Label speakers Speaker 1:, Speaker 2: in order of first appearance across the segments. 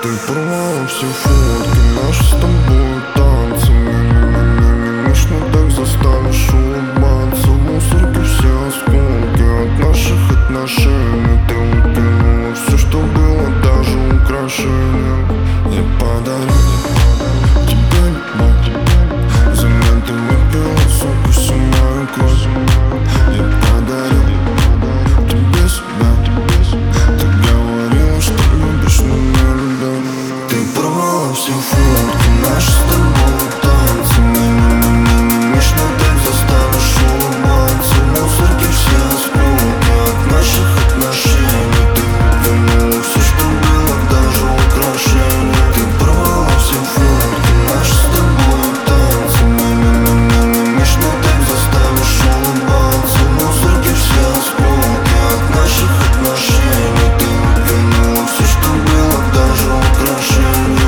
Speaker 1: Ты порвала все фотки, наши с тобой танцы. Мимимишно так заставишь улыбаться. В мусорке все осколки от наших отношений. Ты укинула все, что было, даже украшения. Я подарю тебе любовь, взамен ты выпила сок и всю мою кровь. Я подарю тебе себя. Ты говорила, что любишь, но не любил. Ты порвала все фотки, наши с тобой танцы. Мимимишно так заставишь улыбаться. В мусорке все осколки от наших отношений. Ты укинула все, что было, даже украшения. Ты порвала все фотки, наши с тобой танцы. Мимимишно так заставишь улыбаться. В мусорке все осколки от наших отношений. Ты укинула все, что было, даже украшения.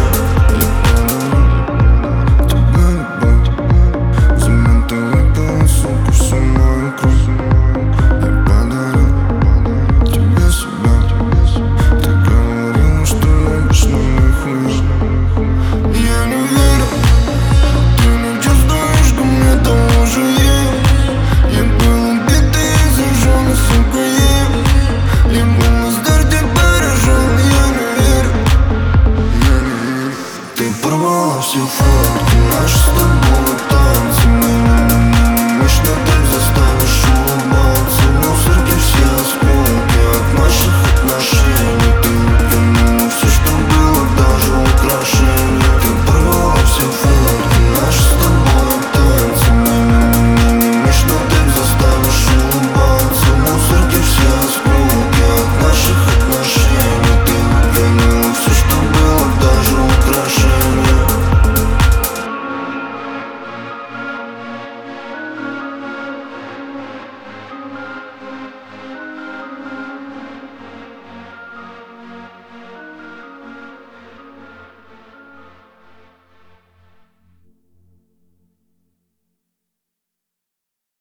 Speaker 1: Все фотки, наши с тобой танцы. Мимимишно